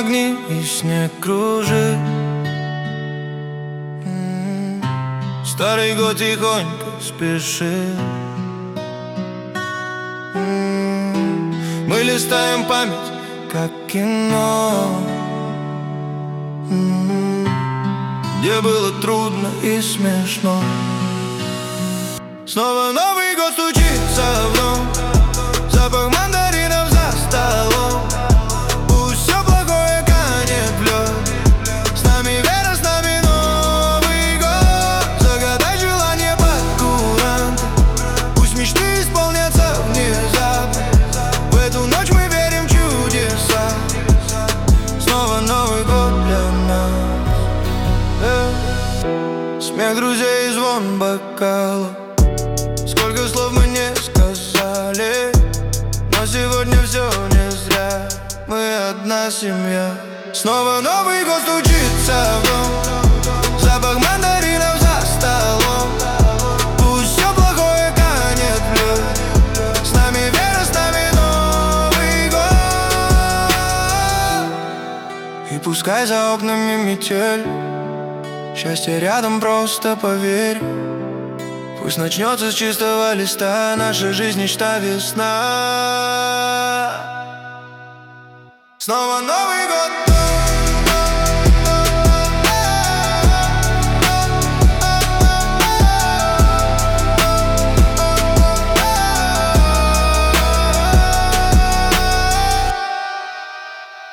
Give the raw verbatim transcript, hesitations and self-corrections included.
огни и снег кружит. М-м-м. Старый год тихонько спешит. М-м-м. Мы листаем память, как кино, м-м-м. где было трудно и смешно. Снова Новый год стучится в дом, запах мандаринов за столом. Пусть все плохое канет в лед, с нами вера, с нами Новый год. Загадай желание под куранты, пусть мечты исполнятся внезапно. В эту ночь мы верим в чудеса. Снова Новый год для нас. э. Смех друзей и звон бокала. Сколько слов мы не сказали, но сегодня все не зря. Мы одна семья. Снова Новый год стучится в дом, запах мандаринов за столом. Пусть все плохое канет в лед, с нами вера, с нами Новый год. И пускай за окнами метель, счастье рядом, просто поверь. Пусть начнется с чистого листа наша жизнь, мечта, весна. Снова Новый год.